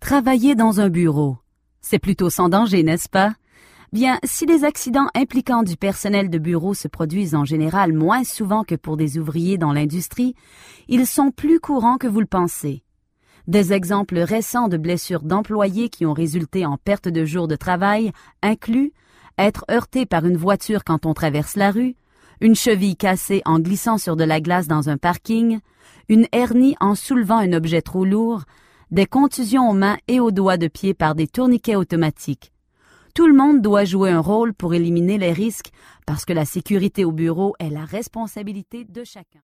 Travailler dans un bureau, c'est plutôt sans danger, n'est-ce pas? Bien, si les accidents impliquant du personnel de bureau se produisent en général moins souvent que pour des ouvriers dans l'industrie, ils sont plus courants que vous le pensez. Des exemples récents de blessures d'employés qui ont résulté en perte de jours de travail incluent être heurté par une voiture quand on traverse la rue, une cheville cassée en glissant sur de la glace dans un parking, une hernie en soulevant un objet trop lourd, des contusions aux mains et aux doigts de pied par des tourniquets automatiques. Tout le monde doit jouer un rôle pour éliminer les risques parce que la sécurité au bureau est la responsabilité de chacun.